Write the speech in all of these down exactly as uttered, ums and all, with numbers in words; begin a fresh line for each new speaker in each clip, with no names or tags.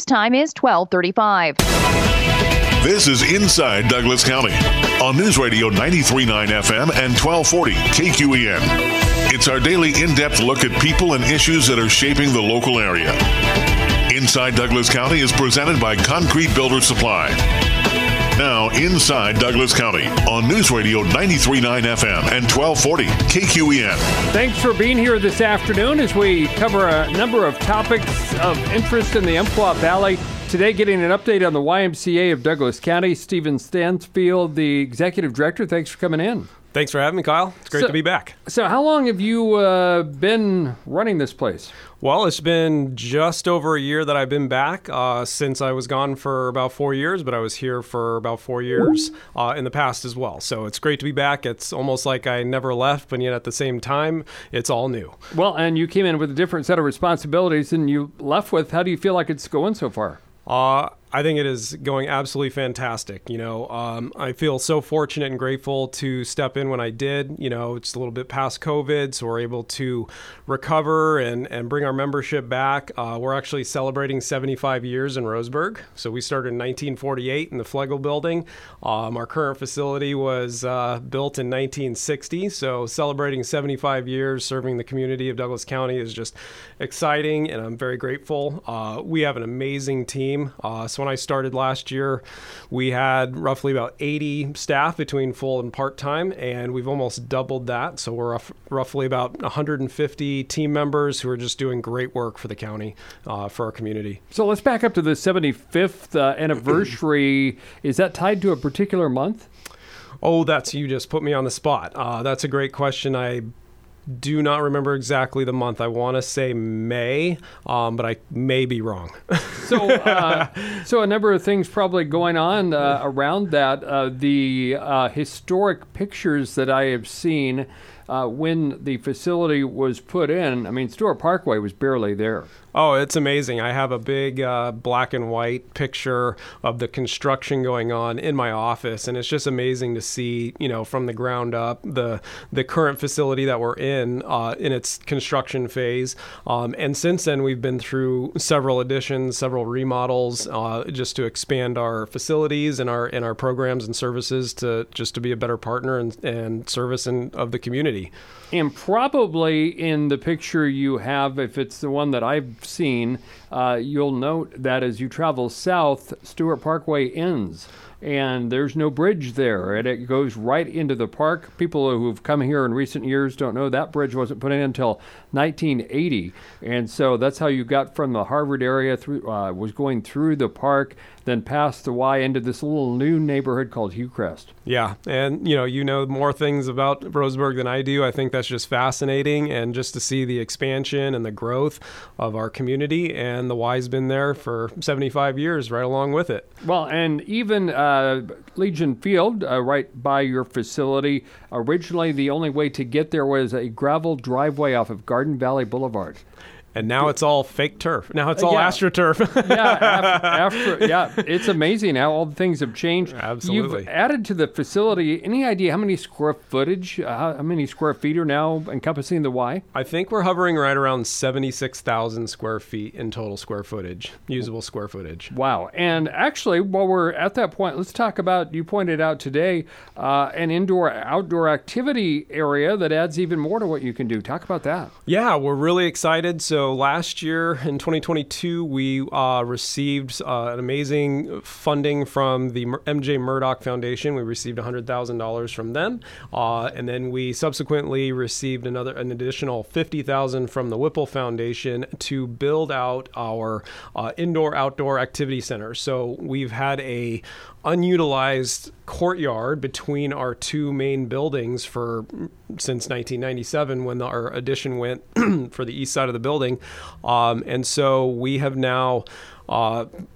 News time is twelve thirty-five.
This is Inside Douglas County on News Radio ninety-three point nine F M and twelve forty K Q E N. It's our daily in-depth look at people and issues that are shaping the local area. Inside Douglas County is presented by Concrete Builder Supply. Now, Inside Douglas County on News Radio ninety-three point nine F M and twelve forty K Q E N.
Thanks for being here this afternoon as we cover a number of topics of interest in the Umpqua Valley. Today, getting an update on the Y M C A of Douglas County. Stephen Stansfield, the Executive Director, thanks for coming in.
Thanks for having me, Kyle. It's great
so,
to be back.
So how long have you uh, been running this place?
Well, it's been just over a year that I've been back uh, since I was gone for about four years, but I was here for about four years uh, in the past as well. So it's great to be back. It's almost like I never left, but yet at the same time, it's all new.
Well, and you came in with a different set of responsibilities than you left with. How do you feel like it's going so far?
Uh, I think it is going absolutely fantastic. You know, um, I feel so fortunate and grateful to step in when I did. You know, it's a little bit past COVID, so we're able to recover and, and bring our membership back. Uh, we're actually celebrating seventy-five years in Roseburg. So we started in nineteen forty-eight in the Flegel building. Um, our current facility was uh, built in nineteen sixty. So celebrating seventy-five years serving the community of Douglas County is just exciting, and I'm very grateful. Uh, we have an amazing team. Uh, so when I started last year, we had roughly about eighty staff between full and part-time, and we've almost doubled that. So we're rough, roughly about one hundred fifty team members who are just doing great work for the county, uh, for our community.
So let's back up to the seventy-fifth uh, anniversary. Is that tied to a particular month?
Oh, that's, you just put me on the spot. Uh, that's a great question. I do not remember exactly the month. I want to say May, um, but I may be wrong.
so, uh, so a number of things probably going on uh, around that. Uh, the uh, historic pictures that I have seen uh, when the facility was put in. I mean, Stewart Parkway was barely there.
Oh, it's amazing. I have a big uh, black and white picture of the construction going on in my office, and it's just amazing to see, you know, from the ground up, the the current facility that we're in, uh, in its construction phase. Um, and since then, we've been through several additions, several remodels, uh, just to expand our facilities and our and our programs and services to just to be a better partner and, and service in, of the community.
And probably in the picture you have, if it's the one that I've seen, uh, you'll note that as you travel south, Stewart Parkway ends. And there's no bridge there, and it goes right into the park. People who've come here in recent years don't know that bridge wasn't put in until nineteen eighty, and so that's how you got from the Harvard area through, uh, was going through the park, then past the Y into this little new neighborhood called Hillcrest.
Yeah, and you know, you know more things about Roseburg than I do. I think that's just fascinating, and just to see the expansion and the growth of our community, and the Y's been there for seventy-five years, right along with it.
Well, and even uh, Legion Field, uh, right by your facility, originally the only way to get there was a gravel driveway off of Garden Valley Boulevard.
And now it's all fake turf. Now it's all
yeah.
AstroTurf.
yeah, after, after, yeah, it's amazing how all the things have changed.
Absolutely.
You've added to the facility. Any idea how many square footage, uh, how, how many square feet are now encompassing the Y?
I think we're hovering right around seventy-six thousand square feet in total square footage, usable square footage.
Wow. And actually, while we're at that point, let's talk about, you pointed out today, uh, an indoor-outdoor activity area that adds even more to what you can do. Talk about that.
Yeah, we're really excited. So So last year in twenty twenty-two, we uh, received uh, an amazing funding from the M J Murdoch Foundation. We received one hundred thousand dollars from them. Uh, and then we subsequently received another, an additional fifty thousand dollars from the Whipple Foundation to build out our uh, indoor-outdoor activity center. So we've had a unutilized courtyard between our two main buildings for since nineteen ninety-seven, when the, our addition went for the east side of the building. Um, and so we have now uh,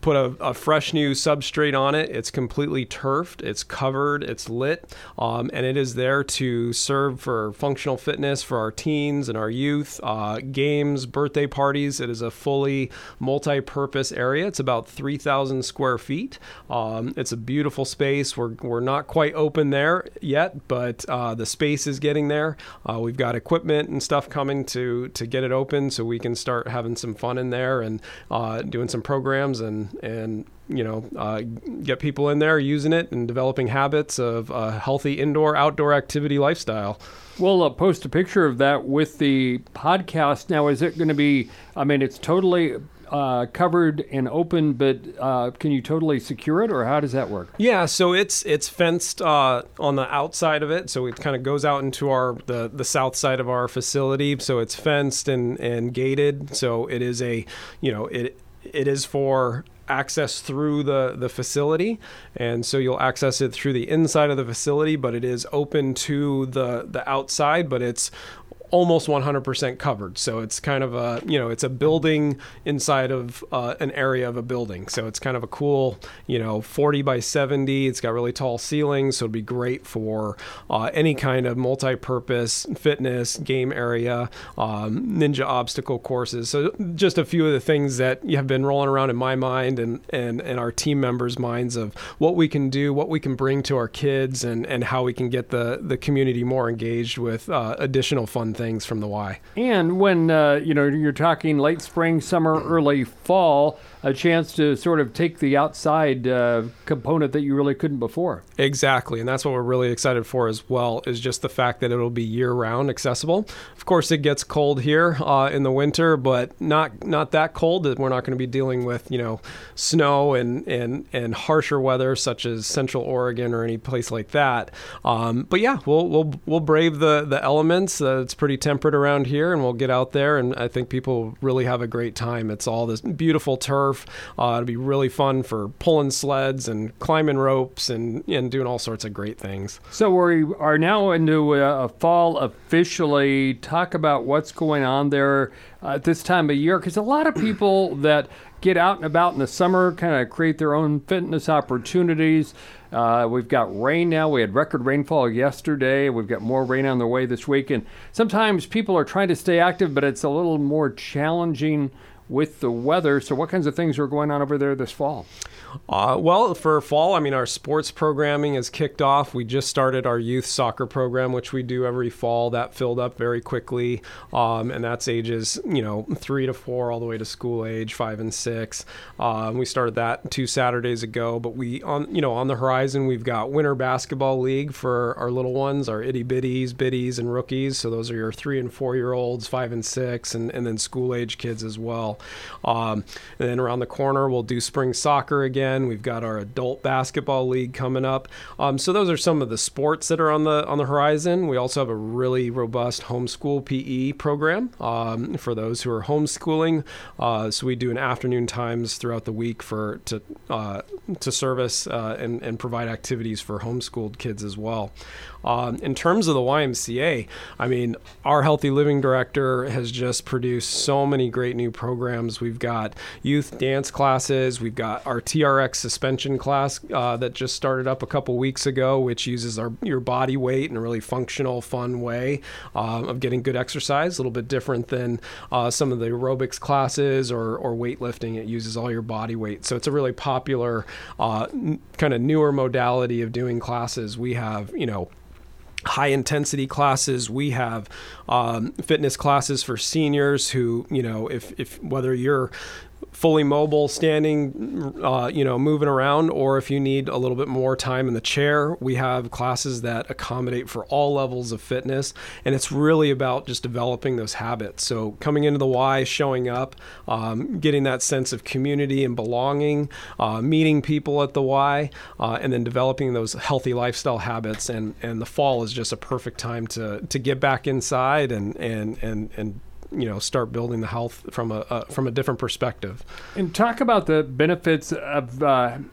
put a, a fresh new substrate on it. It's completely turfed, it's covered, it's lit, um, and it is there to serve for functional fitness for our teens and our youth, uh, games, birthday parties. It is a fully multi-purpose area. It's about three thousand square feet. Um, it's a beautiful space. We're, we're not quite open there yet, but uh, the space is getting there. Uh, we've got equipment and stuff coming to, to get it open so we can start having some fun in there and uh, doing some programs and, and you know, uh, get people in there using it and developing habits of a healthy indoor-outdoor activity lifestyle.
We'll uh, post a picture of that with the podcast. Now, is it going to be, I mean, it's totally uh, covered and open, but uh, can you totally secure it, or how does that work?
Yeah, so it's it's fenced uh, on the outside of it, so it kind of goes out into our the, the south side of our facility. So it's fenced and, and gated. So it is a, you know, it it is for access through the, the facility, and so you'll access it through the inside of the facility, but it is open to the, the outside, but it's almost one hundred percent covered. So it's kind of a, you know, it's a building inside of uh, an area of a building. So it's kind of a cool, you know, forty by seventy. It's got really tall ceilings. So it'd be great for uh, any kind of multi-purpose fitness game area, um, ninja obstacle courses. So just a few of the things that have been rolling around in my mind and, and, and our team members' minds of what we can do, what we can bring to our kids, and, and how we can get the, the community more engaged with uh, additional fun things. things from the Y.
And when uh, you know, you're talking late spring, summer, early fall, a chance to sort of take the outside uh, component that you really couldn't before.
Exactly, and that's what we're really excited for as well, is just the fact that it'll be year-round accessible. Of course, it gets cold here uh, in the winter, but not not that cold that we're not going to be dealing with, you know, snow and and and harsher weather such as Central Oregon or any place like that. Um, but yeah, we'll we'll we'll brave the the elements. Uh, it's pretty temperate around here, and we'll get out there, and I think people will really have a great time. It's all this beautiful turf. Uh, it'll be really fun for pulling sleds and climbing ropes and, and doing all sorts of great things.
So we are now into a, a fall officially. Talk about what's going on there uh, at this time of year, because a lot of people that get out and about in the summer kind of create their own fitness opportunities. Uh, we've got rain now. We had record rainfall yesterday. We've got more rain on the way this week. And sometimes people are trying to stay active, but it's a little more challenging with the weather. So what kinds of things are going on over there this fall?
Uh, well, for fall, I mean, our sports programming is kicked off. We just started our youth soccer program, which we do every fall. That filled up very quickly, um, and that's ages, you know, three to four all the way to school age, five and six. Um, we started that two Saturdays ago, but we, on you know, on the horizon, we've got Winter Basketball League for our little ones, our itty bitties, biddies, and rookies. So those are your three and four year olds, five and six, and, and then school age kids as well. Um, and then around the corner, we'll do spring soccer again. We've got our adult basketball league coming up. Um, so those are some of the sports that are on the on the horizon. We also have a really robust homeschool P E program um, for those who are homeschooling. Uh, so we do an afternoon times throughout the week for to uh, to service uh, and, and provide activities for homeschooled kids as well. Um, in terms of the Y M C A, I mean, our Healthy Living Director has just produced so many great new programs. We've got youth dance classes. We've got our T R X suspension class uh, that just started up a couple weeks ago, which uses our your body weight in a really functional, fun way uh, of getting good exercise, a little bit different than uh, some of the aerobics classes or, or weightlifting. It uses all your body weight. So it's a really popular uh, n- kind of newer modality of doing classes. We have, you know, high intensity classes. We have um, fitness classes for seniors who, you know, if, if whether you're fully mobile, standing, uh, you know, moving around, or if you need a little bit more time in the chair, we have classes that accommodate for all levels of fitness. And it's really about just developing those habits. So coming into the Y, showing up, um, getting that sense of community and belonging, uh, meeting people at the Y, uh, and then developing those healthy lifestyle habits. And, and the fall is just a perfect time to, to get back inside and, and, and, and, you know, start building the health from a uh, from a different perspective.
And talk about the benefits of uh,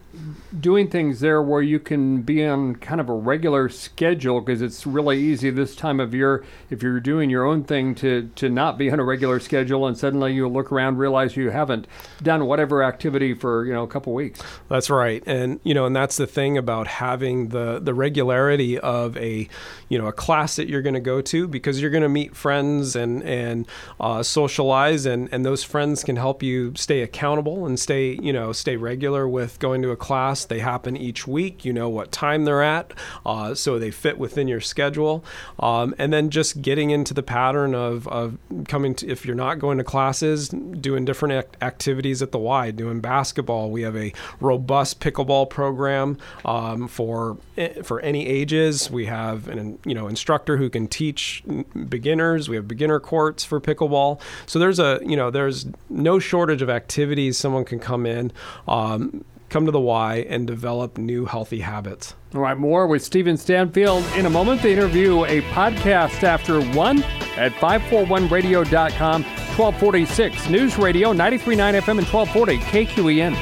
doing things there where you can be on kind of a regular schedule, because it's really easy this time of year if you're doing your own thing to, to not be on a regular schedule, and suddenly you look around, realize you haven't done whatever activity for, you know, a couple weeks.
That's right. And, you know, and that's the thing about having the, the regularity of a, you know, a class that you're going to go to, because you're going to meet friends and, and uh, socialize, and, and those friends can help you stay accountable and stay, you know, stay regular with going to a class. They happen each week. You know what time they're at, uh, so they fit within your schedule. Um, and then just getting into the pattern of, of coming to, if you're not going to classes, doing different act- activities at the Y, doing basketball. We have a robust pickleball program um, for for any ages. We have an you know instructor who can teach beginners. We have beginner courts for pickleball. So there's a you know there's no shortage of activities someone can come in. Um, come to the Y and develop new healthy habits.
All right, more with Steven Stanfield in a moment. The interview, a podcast after one at five forty-one radio dot com, twelve forty-six News Radio, ninety-three point nine F M and twelve forty K Q E N.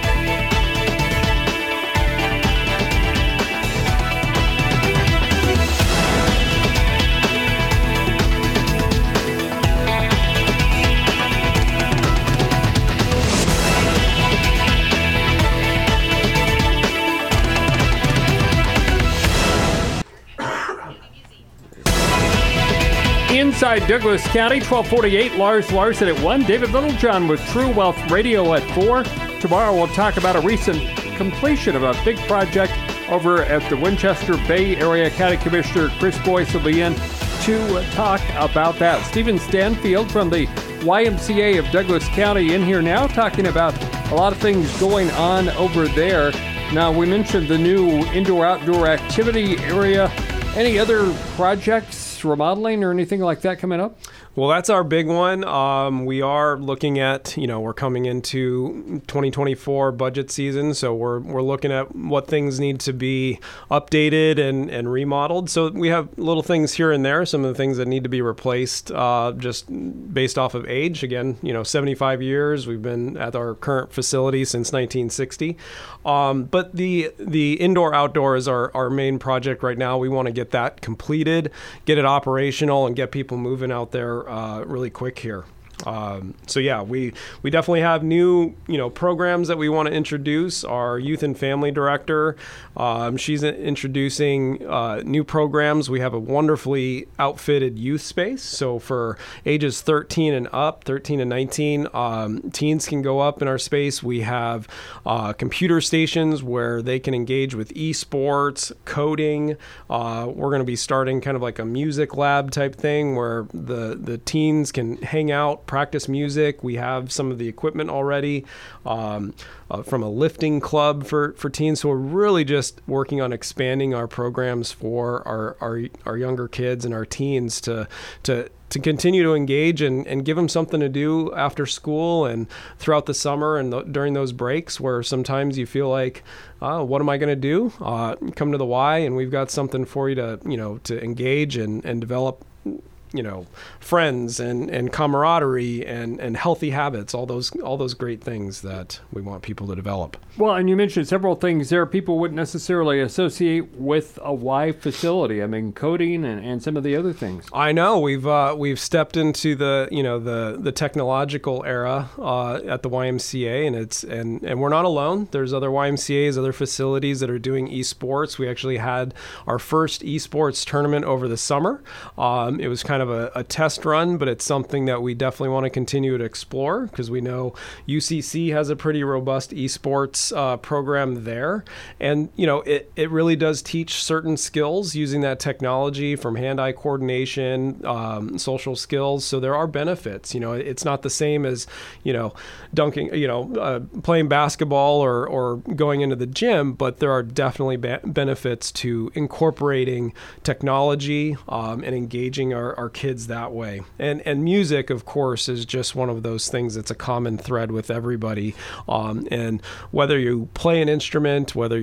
Inside Douglas County, twelve forty-eight, Lars Larson at one. David Littlejohn with True Wealth Radio at four. Tomorrow we'll talk about a recent completion of a big project over at the Winchester Bay Area. County Commissioner Chris Boyce will be in to talk about that. Steven Stanfield from the Y M C A of Douglas County in here now, talking about a lot of things going on over there. Now, we mentioned the new indoor-outdoor activity area. Any other projects, remodeling, or anything like that coming up?
Well, that's our big one. Um, we are looking at, you know, we're coming into twenty twenty-four budget season, so we're we're looking at what things need to be updated and, and remodeled. So we have little things here and there, some of the things that need to be replaced uh, just based off of age. Again, you know, seventy-five years. We've been at our current facility since nineteen sixty. Um, but the the indoor-outdoor is our, our main project right now. We want to get that completed, get it operational, and get people moving out there Uh, really quick here. Um, so yeah, we, we definitely have new, you know, programs that we want to introduce. Our youth and family director, um, she's introducing uh, new programs. We have a wonderfully outfitted youth space. So for ages thirteen and up, thirteen and nineteen, um, teens can go up in our space. We have uh, computer stations where they can engage with esports, coding. Uh, we're going to be starting kind of like a music lab type thing where the, the teens can hang out, practice music. We have some of the equipment already um, uh, from a lifting club for, for teens. So we're really just working on expanding our programs for our, our, our younger kids and our teens to, to, to continue to engage and, and give them something to do after school and throughout the summer and the, during those breaks where sometimes you feel like, oh, what am I going to do? Uh, come to the Y and we've got something for you to, you know, to engage and, and develop, you know, friends and, and camaraderie and, and healthy habits, all those all those great things that we want people to develop.
Well, and you mentioned several things there people wouldn't necessarily associate with a Y facility. I mean, coding and, and some of the other things.
I know we've uh, we've stepped into the you know the the technological era uh, at the Y M C A, and it's and and we're not alone. There's other Y M C As, other facilities that are doing esports. We actually had our first esports tournament over the summer. Um, it was kind of a, a test run, but it's something that we definitely want to continue to explore because we know U C C has a pretty robust esports uh, program there. And, you know, it, it really does teach certain skills using that technology from hand-eye coordination, um, social skills. So there are benefits. You know, it's not the same as, you know, dunking, you know, uh, playing basketball or, or going into the gym, but there are definitely ba- benefits to incorporating technology um, and engaging our, our kids that way. And and music, of course, is just one of those things that's a common thread with everybody. Um, and whether you play an instrument, whether you're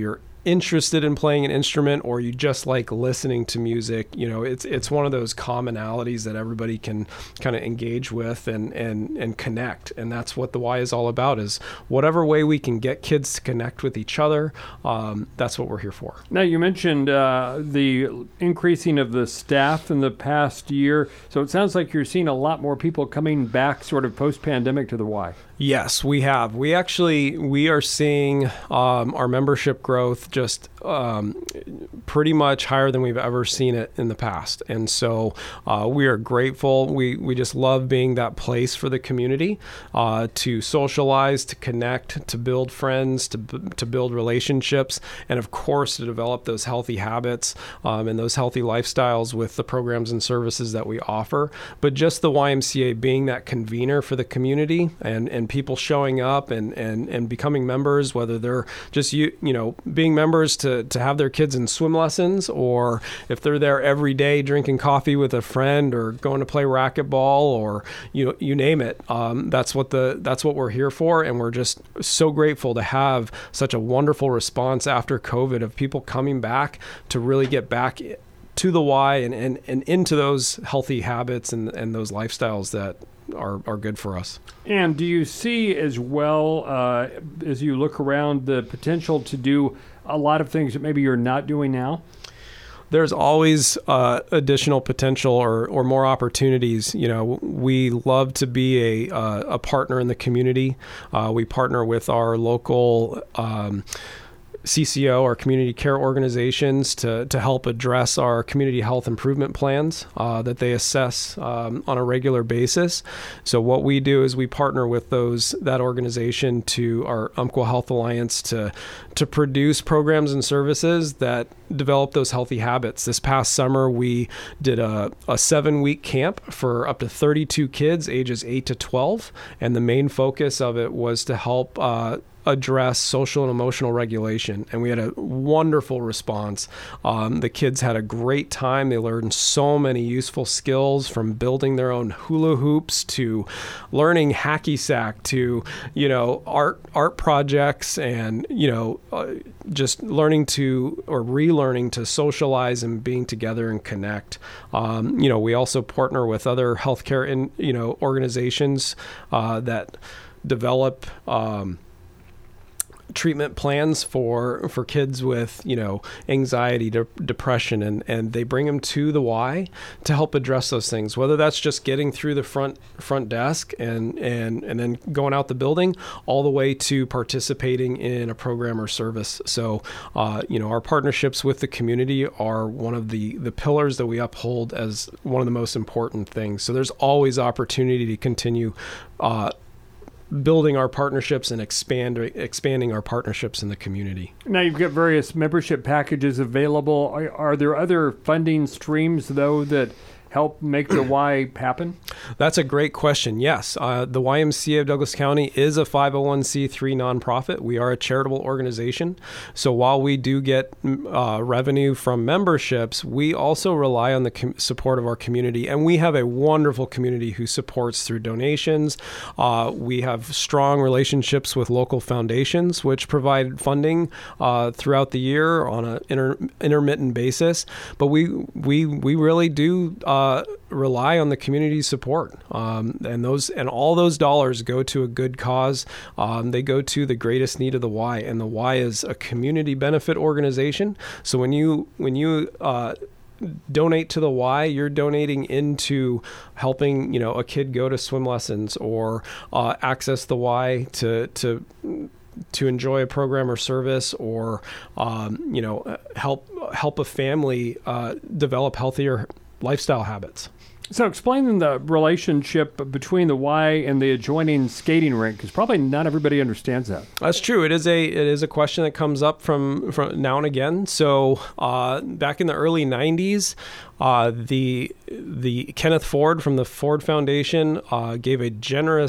interested in playing an instrument or you just like listening to music, you know, it's it's one of those commonalities that everybody can kind of engage with and and and connect. And that's what the Y is all about, is whatever way we can get kids to connect with each other, um, that's what we're here for.
Now, you mentioned uh, the increasing of the staff in the past year. So it sounds like you're seeing a lot more people coming back sort of post-pandemic to the Y.
Yes, we have. We actually, we are seeing um, our membership growth just um, pretty much higher than we've ever seen it in the past. And so uh, we are grateful. We, we just love being that place for the community uh, to socialize, to connect, to build friends, to, to build relationships, and of course to develop those healthy habits um, and those healthy lifestyles with the programs and services that we offer. But just the Y M C A being that convener for the community and, and people showing up and, and, and becoming members, whether they're just, you you know, being members to, to have their kids in swim lessons, or if they're there every day drinking coffee with a friend or going to play racquetball, or you know, you name it. Um, that's what the that's what we're here for, and we're just so grateful to have such a wonderful response after COVID of people coming back to really get back to the Y and, and, and into those healthy habits and, and those lifestyles that are, are good for us.
And do you see as well, uh, as you look around, the potential to do a lot of things that maybe you're not doing now?
There's always uh, additional potential or, or more opportunities. You know, we love to be a, uh, a partner in the community. Uh, we partner with our local um, C C O, our community care organizations, to, to help address our community health improvement plans uh, that they assess um, on a regular basis. So what we do is we partner with those that organization to our Umpqua Health Alliance to to produce programs and services that develop those healthy habits. This past summer, we did a, a seven-week camp for up to thirty-two kids ages eight to twelve, and the main focus of it was to help uh, address social and emotional regulation. And we had a wonderful response. Um, the kids had a great time. They learned so many useful skills, from building their own hula hoops to learning hacky sack to, you know, art, art projects, and, you know, uh, just learning to, or relearning to socialize and being together and connect. Um, you know, we also partner with other healthcare in, you know, organizations uh, that develop, um, treatment plans for for kids with, you know, anxiety, de- depression, and and they bring them to the Y to help address those things, whether that's just getting through the front front desk and and and then going out the building, all the way to participating in a program or service. So uh, you know, our partnerships with the community are one of the the pillars that we uphold as one of the most important things. So there's always opportunity to continue uh building our partnerships and expand expanding our partnerships in the community.
Now, you've got various membership packages available. Are, are there other funding streams, though, that help make the Y happen? That's
a great question. Yes. Uh, the Y M C A of Douglas County is a five oh one c three nonprofit. We are a charitable organization. So while we do get uh, revenue from memberships, we also rely on the com- support of our community. And we have a wonderful community who supports through donations. Uh, we have strong relationships with local foundations, which provide funding uh, throughout the year on an inter- intermittent basis. But we, we, we really do uh, Uh, rely on the community's support, um, and those and all those dollars go to a good cause. Um, they go to the greatest need of the Y, and the Y is a community benefit organization. So when you when you uh, donate to the Y, you're donating into helping, you know, a kid go to swim lessons or uh, access the Y to to. to enjoy a program or service, or um, you know, help help a family uh, develop healthier lifestyle habits.
So explain the relationship between the Y and the adjoining skating rink, because probably not everybody understands that.
That's true. It is a it is a question that comes up from, from now and again. So uh, back in the early nineties, uh, the the Kenneth Ford from the Ford Foundation uh, gave a generous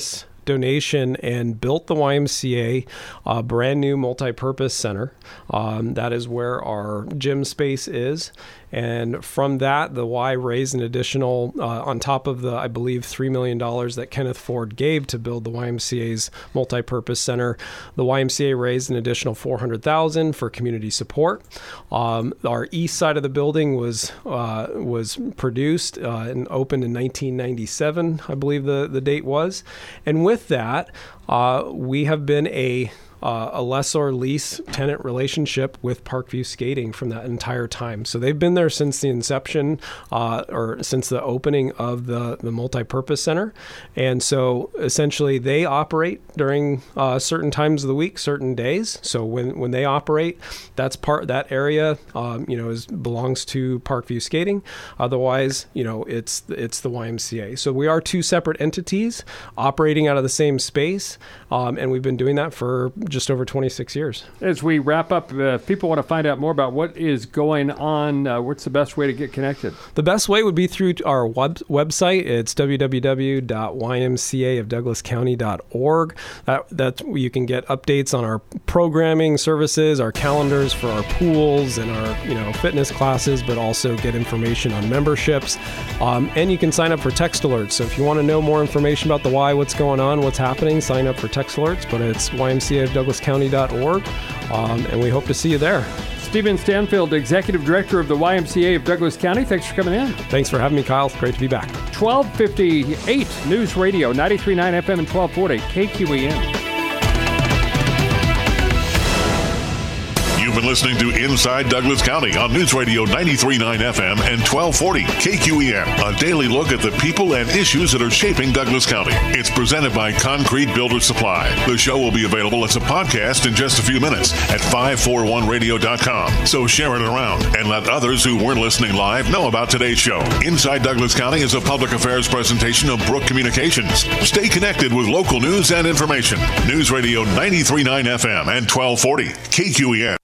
donation and built the Y M C A, a brand new multi-purpose center. Um, that is where our gym space is. And from that, the Y raised an additional, uh, on top of the, I believe, three million dollars that Kenneth Ford gave to build the Y M C A's multi-purpose center. The Y M C A raised an additional four hundred thousand dollars for community support. Um, our east side of the building was uh, was produced uh, and opened in nineteen ninety-seven, I believe the, the date was. And with that, uh, we have been a Uh, a lessor lease tenant relationship with Parkview Skating from that entire time. So they've been there since the inception uh, or since the opening of the, the multi-purpose center. And so essentially they operate during uh, certain times of the week, certain days. So when, when they operate, that's part, that area, um, you know, is belongs to Parkview Skating. Otherwise, you know, it's, it's the Y M C A. So we are two separate entities operating out of the same space. Um, and we've been doing that for just over twenty-six years.
As we wrap up, uh, if people want to find out more about what is going on, uh, what's the best way to get connected?
The best way would be through our web- website. It's w w w dot y m c a of douglas county dot org. That, that's where you can get updates on our programming services, our calendars for our pools and our you know fitness classes, but also get information on memberships. Um, and you can sign up for text alerts. So if you want to know more information about the Y, what's going on, what's happening, sign up for text alerts. But it's y m c a of douglas county dot org, um, and we hope to see you there.
Stephen Stanfield, Executive Director of the Y M C A of Douglas County. Thanks for coming in.
Thanks for having me, Kyle. Great to be back.
twelve fifty-eight News Radio, ninety-three point nine F M and twelve forty K Q E N.
You've been listening to Inside Douglas County on News Radio ninety-three point nine F M and twelve forty K Q E N. A daily look at the people and issues that are shaping Douglas County. It's presented by Concrete Builder Supply. The show will be available as a podcast in just a few minutes at five forty-one radio dot com. So share it around and let others who weren't listening live know about today's show. Inside Douglas County is a public affairs presentation of Brook Communications. Stay connected with local news and information. News Radio ninety-three point nine F M and twelve forty K Q E N.